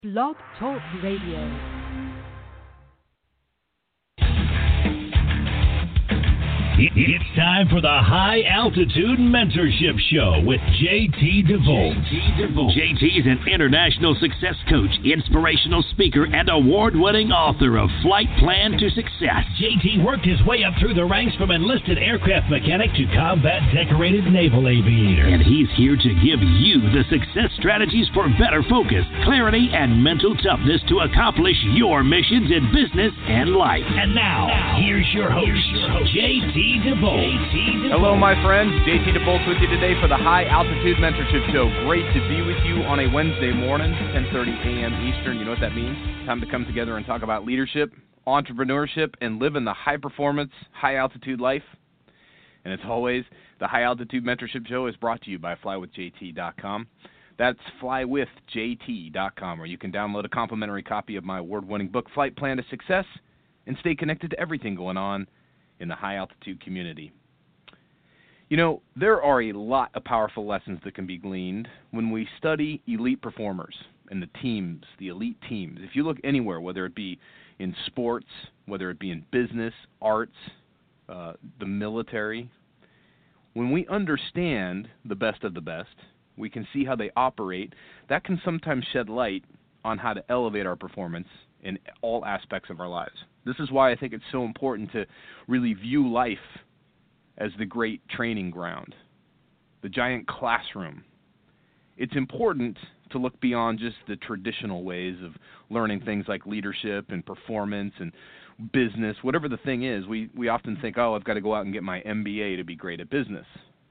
Blog Talk Radio. It's time for the High Altitude Mentorship Show with JT DeVolt. JT is an international success coach, inspirational speaker, and award-winning author of Flight Plan to Success. JT worked his way up through the ranks from enlisted aircraft mechanic to combat decorated naval aviator. And he's here to give you the success strategies for better focus, clarity, and mental toughness to accomplish your missions in business and life. And now here's your host, JT DeVolt. Hello, my friends. JT DeVolt with you today for the High Altitude Mentorship Show. Great to be with you on a Wednesday morning, 10:30 a.m. Eastern. You know what that means? Time to come together and talk about leadership, entrepreneurship, and living the high-performance, high-altitude life. And as always, the High Altitude Mentorship Show is brought to you by flywithjt.com. That's flywithjt.com, where you can download a complimentary copy of my award-winning book, Flight Plan to Success, and stay connected to everything going on in the high-altitude community. You know, there are a lot of powerful lessons that can be gleaned when we study elite performers and the teams, the elite teams. If you look anywhere, whether it be in sports, whether it be in business, arts, the military, when we understand the best of the best, we can see how they operate. That can sometimes shed light on how to elevate our performance in all aspects of our lives. This is why I think it's so important to really view life as the great training ground, the giant classroom. It's important to look beyond just the traditional ways of learning things like leadership and performance and business. Whatever the thing is, we often think, oh, I've got to go out and get my MBA to be great at business.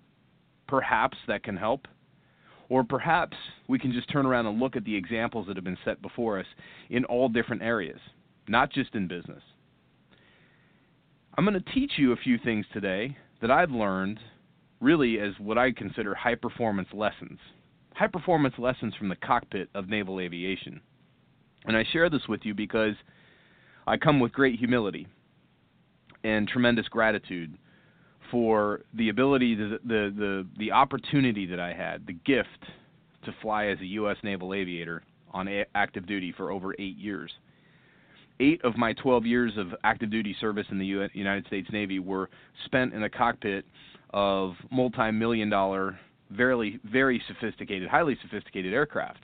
Perhaps that can help. Or perhaps we can just turn around and look at the examples that have been set before us in all different areas, not just in business. I'm going to teach you a few things today that I've learned really as what I consider high-performance lessons. High-performance lessons from the cockpit of naval aviation. And I share this with you because I come with great humility and tremendous gratitude for the ability, the opportunity that I had, the gift to fly as a U.S. naval aviator on active duty for over 8 years. 8 of my 12 years of active duty service in the United States Navy were spent in the cockpit of multi-million-dollar, very, very sophisticated, highly sophisticated aircraft.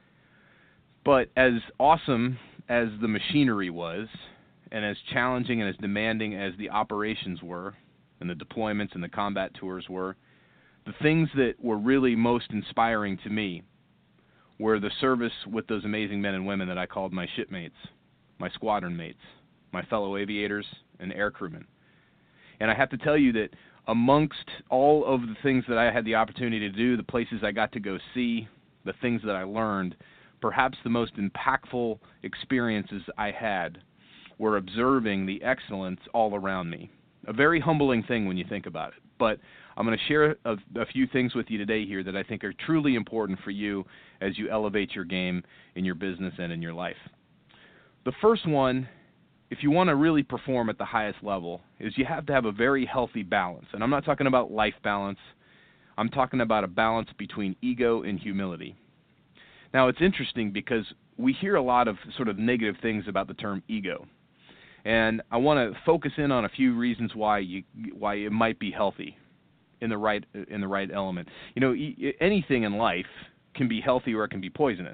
But as awesome as the machinery was, and as challenging and as demanding as the operations were, and the deployments and the combat tours were, the things that were really most inspiring to me were the service with those amazing men and women that I called my shipmates, my squadron mates, my fellow aviators and air crewmen. And I have to tell you that amongst all of the things that I had the opportunity to do, the places I got to go see, the things that I learned, perhaps the most impactful experiences I had were observing the excellence all around me. A very humbling thing when you think about it. But I'm going to share a few things with you today here that I think are truly important for you as you elevate your game in your business and in your life. The first one, if you want to really perform at the highest level, is you have to have a very healthy balance. And I'm not talking about life balance. I'm talking about a balance between ego and humility. Now, it's interesting because we hear a lot of sort of negative things about the term ego. And I want to focus in on a few reasons why it might be healthy in the right element. You know, anything in life can be healthy or it can be poisonous.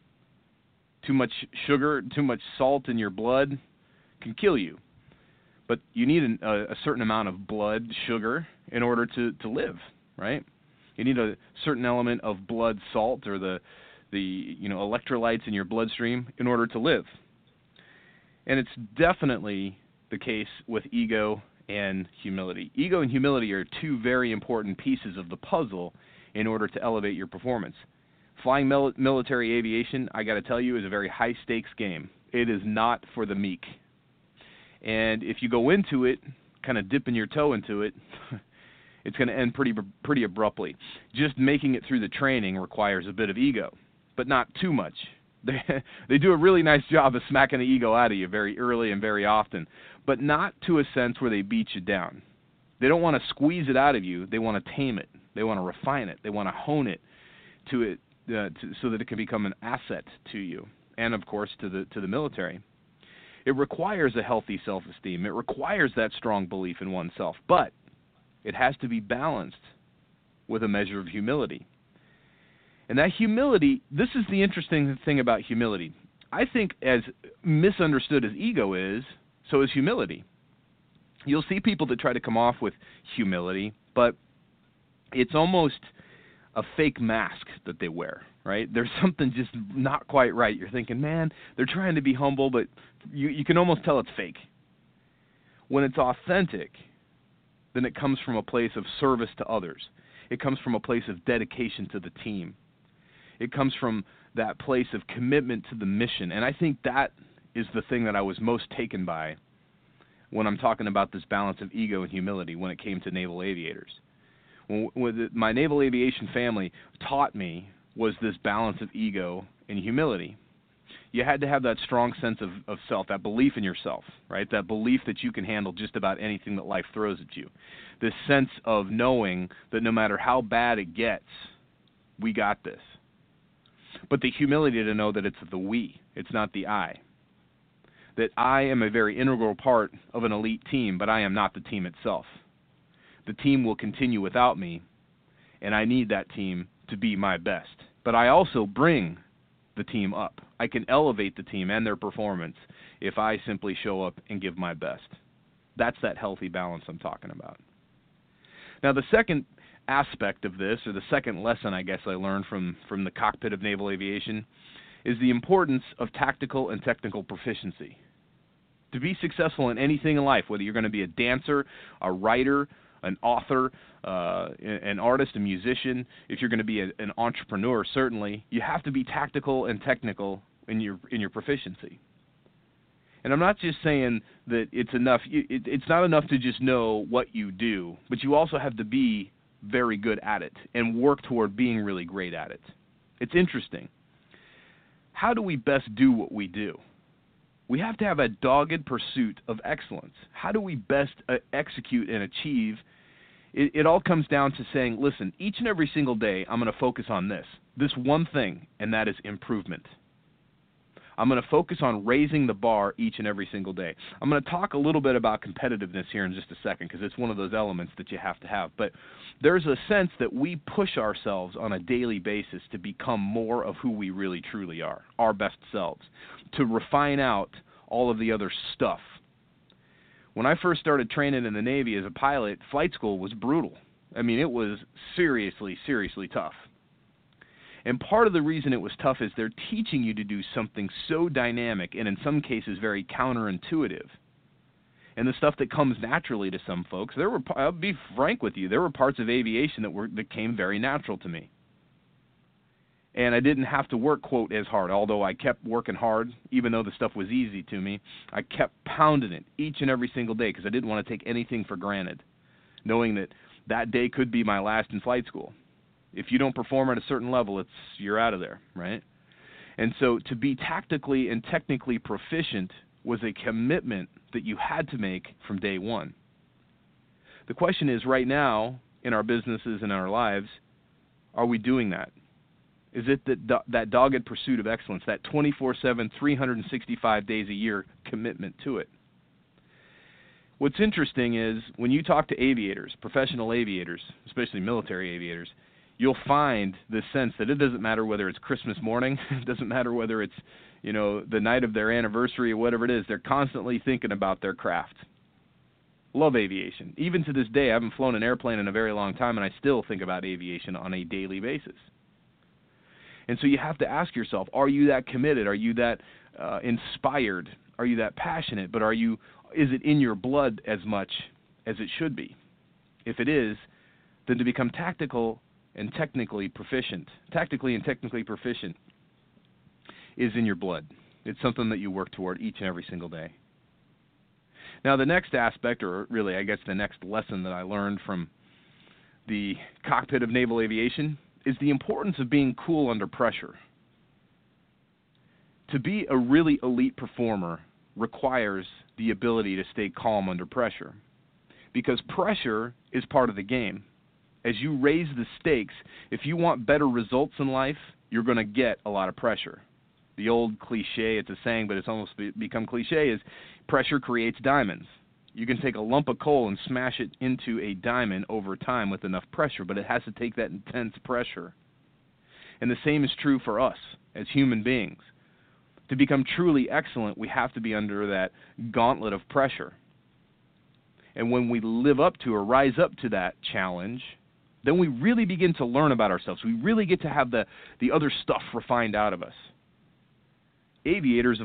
Too much sugar, too much salt in your blood can kill you. But you need a certain amount of blood sugar in order to live, right? You need a certain element of blood salt or the electrolytes in your bloodstream in order to live. And it's definitely the case with ego and humility. Ego and humility are two very important pieces of the puzzle in order to elevate your performance. Flying military aviation, I got to tell you, is a very high-stakes game. It is not for the meek. And if you go into it, kind of dipping your toe into it, it's going to end pretty abruptly. Just making it through the training requires a bit of ego, but not too much. They do a really nice job of smacking the ego out of you very early and very often, but not to a sense where they beat you down. They don't want to squeeze it out of you. They want to tame it. They want to refine it. They want to hone it so that it can become an asset to you. and of course to the military. It requires a healthy self-esteem. It requires that strong belief in oneself, but it has to be balanced with a measure of humility. And that humility, this is the interesting thing about humility. I think as misunderstood as ego is, so is humility. You'll see people that try to come off with humility, but it's almost a fake mask that they wear, right? There's something just not quite right. You're thinking, man, they're trying to be humble, but you can almost tell it's fake. When it's authentic, then it comes from a place of service to others. It comes from a place of dedication to the team. It comes from that place of commitment to the mission. And I think that is the thing that I was most taken by when I'm talking about this balance of ego and humility when it came to naval aviators. What my naval aviation family taught me was this balance of ego and humility. You had to have that strong sense of self, that belief in yourself, right? That belief that you can handle just about anything that life throws at you. This sense of knowing that no matter how bad it gets, we got this. But the humility to know that it's the we, it's not the I. That I am a very integral part of an elite team, but I am not the team itself. The team will continue without me, and I need that team to be my best. But I also bring the team up. I can elevate the team and their performance if I simply show up and give my best. That's that healthy balance I'm talking about. Now, the second aspect of this, or the second lesson I guess I learned from the cockpit of naval aviation, is the importance of tactical and technical proficiency. To be successful in anything in life, whether you're going to be a dancer, a writer, an author, an artist, a musician, if you're going to be an entrepreneur, certainly, you have to be tactical and technical in your proficiency. And I'm not just saying that it's enough. It's not enough to just know what you do, but you also have to be very good at it and work toward being really great at it. It's interesting. How do we best do what we do? We have to have a dogged pursuit of excellence. How do we best execute and achieve? It all comes down to saying, listen, each and every single day I'm going to focus on this one thing, and that is improvement. I'm going to focus on raising the bar each and every single day. I'm going to talk a little bit about competitiveness here in just a second because it's one of those elements that you have to have. But there's a sense that we push ourselves on a daily basis to become more of who we really truly are, our best selves, to refine out all of the other stuff. When I first started training in the Navy as a pilot, flight school was brutal. I mean, it was seriously, seriously tough. And part of the reason it was tough is they're teaching you to do something so dynamic and in some cases very counterintuitive. And the stuff that comes naturally to some folks, I'll be frank with you, there were parts of aviation that came very natural to me. And I didn't have to work, quote, as hard, although I kept working hard, even though the stuff was easy to me. I kept pounding it each and every single day because I didn't want to take anything for granted, knowing that day could be my last in flight school. If you don't perform at a certain level, you're out of there, right? And so to be tactically and technically proficient was a commitment that you had to make from day one. The question is, right now, in our businesses and our lives, are we doing that? Is it that dogged pursuit of excellence, that 24/7, 365 days a year commitment to it? What's interesting is when you talk to aviators, professional aviators, especially military aviators, you'll find this sense that it doesn't matter whether it's Christmas morning, it doesn't matter whether it's, the night of their anniversary or whatever it is, they're constantly thinking about their craft. Love aviation. Even to this day, I haven't flown an airplane in a very long time, and I still think about aviation on a daily basis. And so you have to ask yourself, are you that committed? Are you that inspired? Are you that passionate? But is it in your blood as much as it should be? If it is, then to become tactically and technically proficient is in your blood. It's something that you work toward each and every single day. Now, the next aspect, or really, I guess the next lesson that I learned from the cockpit of naval aviation is the importance of being cool under pressure. To be a really elite performer requires the ability to stay calm under pressure, because pressure is part of the game. As you raise the stakes, if you want better results in life, you're going to get a lot of pressure. The old cliche, it's a saying, but it's almost become cliche, is pressure creates diamonds. You can take a lump of coal and smash it into a diamond over time with enough pressure, but it has to take that intense pressure. And the same is true for us as human beings. To become truly excellent, we have to be under that gauntlet of pressure. And when we live up to or rise up to that challenge, then we really begin to learn about ourselves. We really get to have the other stuff refined out of us. Aviators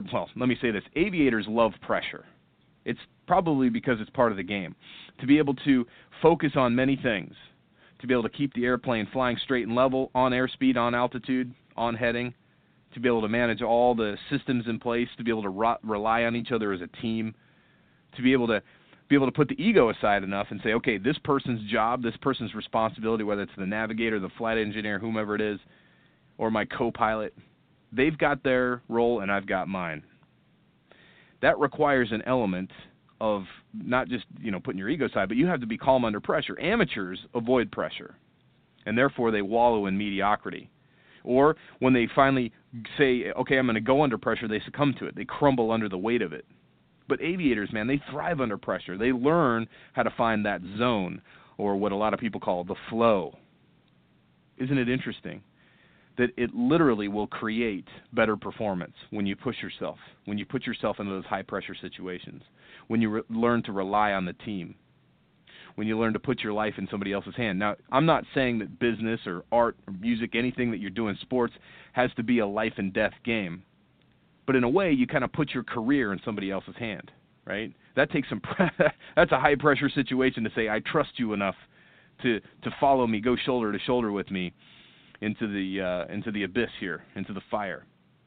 love pressure. It's probably because it's part of the game. To be able to focus on many things, to be able to keep the airplane flying straight and level, on airspeed, on altitude, on heading, to be able to manage all the systems in place, to be able to rely on each other as a team, to be able to put the ego aside enough and say, okay, this person's job, this person's responsibility, whether it's the navigator, the flight engineer, whomever it is, or my co-pilot, they've got their role and I've got mine. That requires an element of not just, putting your ego aside, but you have to be calm under pressure. Amateurs avoid pressure, and therefore they wallow in mediocrity. Or when they finally say, okay, I'm going to go under pressure, they succumb to it. They crumble under the weight of it. But aviators, man, they thrive under pressure. They learn how to find that zone, or what a lot of people call the flow. Isn't it interesting that it literally will create better performance when you push yourself, when you put yourself into those high-pressure situations, when you learn to rely on the team, when you learn to put your life in somebody else's hand. Now, I'm not saying that business or art or music, anything that you're doing, sports, has to be a life and death game. But in a way, you kind of put your career in somebody else's hand, right? That takes that's a high-pressure situation to say, I trust you enough to follow me, go shoulder to shoulder with me into the abyss here, into the fire.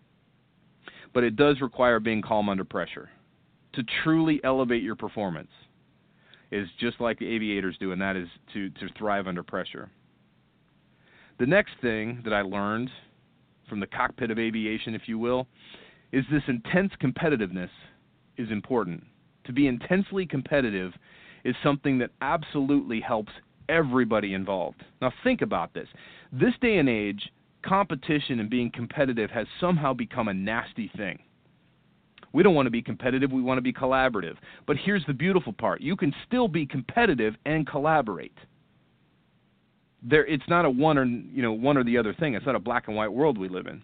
But it does require being calm under pressure. To truly elevate your performance is just like the aviators do, and that is to thrive under pressure. The next thing that I learned from the cockpit of aviation, if you will, is this intense competitiveness is important. To be intensely competitive is something that absolutely helps everybody involved. Now think about this. This day and age, competition and being competitive has somehow become a nasty thing. We don't want to be competitive, we want to be collaborative. But here's the beautiful part. You can still be competitive and collaborate. It's not a one or the other thing. It's not a black and white world we live in.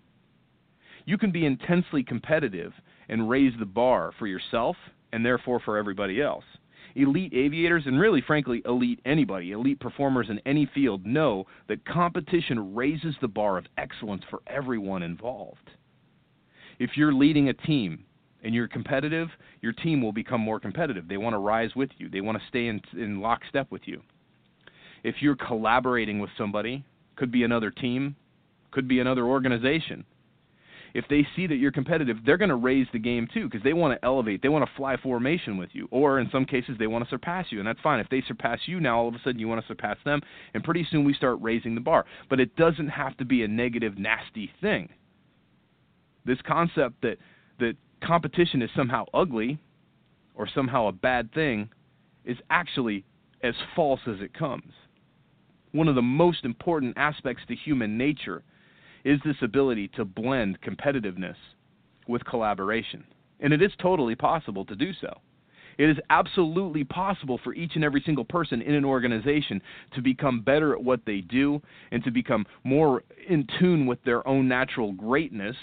You can be intensely competitive and raise the bar for yourself and therefore for everybody else. Elite aviators, and really, frankly, elite anybody, elite performers in any field, know that competition raises the bar of excellence for everyone involved. If you're leading a team and you're competitive, your team will become more competitive. They want to rise with you. They want to stay in lockstep with you. If you're collaborating with somebody, could be another team, could be another organization, if they see that you're competitive, they're going to raise the game too, because they want to elevate. They want to fly formation with you. Or in some cases, they want to surpass you, and that's fine. If they surpass you, now all of a sudden you want to surpass them, and pretty soon we start raising the bar. But it doesn't have to be a negative, nasty thing. This concept that competition is somehow ugly or somehow a bad thing is actually as false as it comes. One of the most important aspects to human nature is this ability to blend competitiveness with collaboration. And it is totally possible to do so. It is absolutely possible for each and every single person in an organization to become better at what they do and to become more in tune with their own natural greatness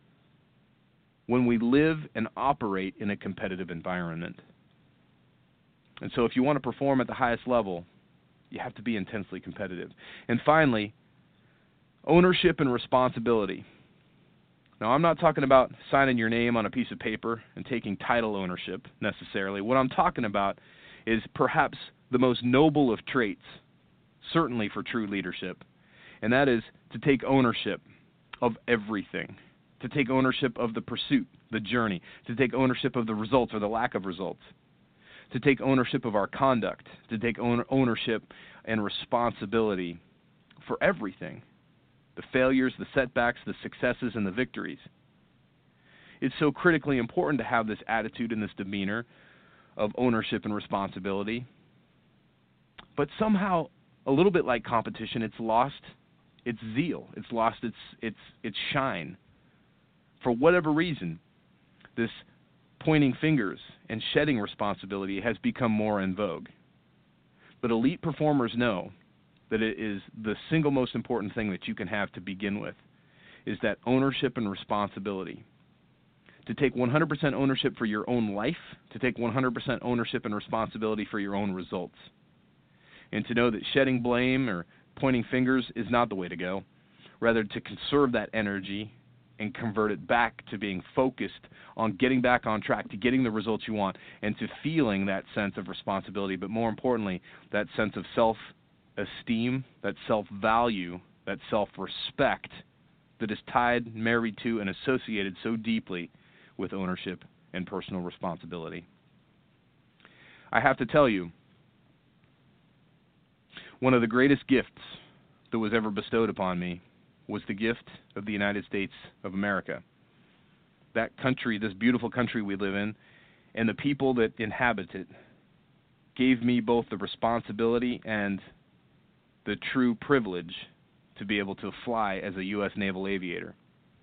when we live and operate in a competitive environment. And so if you want to perform at the highest level, you have to be intensely competitive. And finally, ownership and responsibility. Now, I'm not talking about signing your name on a piece of paper and taking title ownership necessarily. What I'm talking about is perhaps the most noble of traits, certainly for true leadership, and that is to take ownership of everything, to take ownership of the pursuit, the journey, to take ownership of the results or the lack of results, to take ownership of our conduct, to take ownership and responsibility for everything. The failures, the setbacks, the successes, and the victories. It's so critically important to have this attitude and this demeanor of ownership and responsibility. But somehow, a little bit like competition, it's lost its zeal. It's lost its shine. for whatever reason, this pointing fingers and shedding responsibility has become more in vogue. But elite performers know that it is the single most important thing that you can have to begin with, is that ownership and responsibility. To take 100% ownership for your own life, to take 100% ownership and responsibility for your own results. And to know that shedding blame or pointing fingers is not the way to go. Rather, to conserve that energy and convert it back to being focused on getting back on track, to getting the results you want, and to feeling that sense of responsibility, but more importantly, that sense of self-esteem, that self-value, that self-respect that is tied, married to, and associated so deeply with ownership and personal responsibility. I have to tell you, one of the greatest gifts that was ever bestowed upon me was the gift of the United States of America. That country, this beautiful country we live in, and the people that inhabit it gave me both the responsibility and the true privilege to be able to fly as a U.S. naval aviator.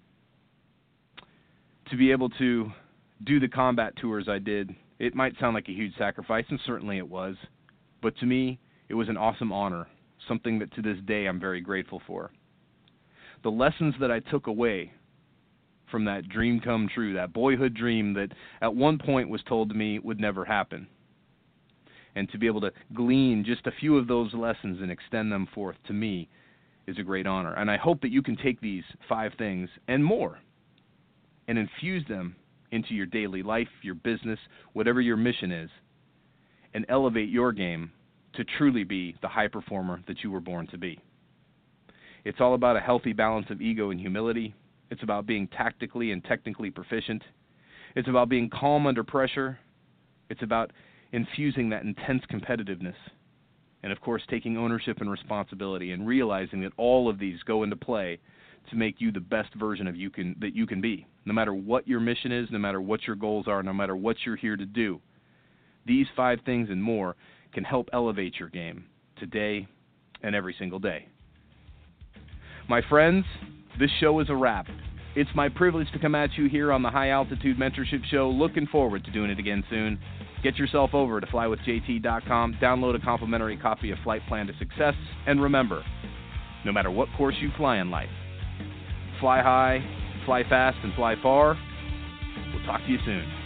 To be able to do the combat tours I did, it might sound like a huge sacrifice, and certainly it was, but to me, it was an awesome honor, something that to this day I'm very grateful for. The lessons that I took away from that dream come true, that boyhood dream that at one point was told to me would never happen, and to be able to glean just a few of those lessons and extend them forth, to me, is a great honor. And I hope that you can take these 5 things and more and infuse them into your daily life, your business, whatever your mission is, and elevate your game to truly be the high performer that you were born to be. It's all about a healthy balance of ego and humility. It's about being tactically and technically proficient. It's about being calm under pressure. It's about infusing that intense competitiveness. And, of course, taking ownership and responsibility and realizing that all of these go into play to make you the best version of that you can be. No matter what your mission is, no matter what your goals are, no matter what you're here to do, these 5 things and more can help elevate your game today and every single day. My friends, this show is a wrap. It's my privilege to come at you here on the High Altitude Mentorship Show. Looking forward to doing it again soon. Get yourself over to flywithjt.com, download a complimentary copy of Flight Plan to Success, and remember, no matter what course you fly in life, fly high, fly fast, and fly far. We'll talk to you soon.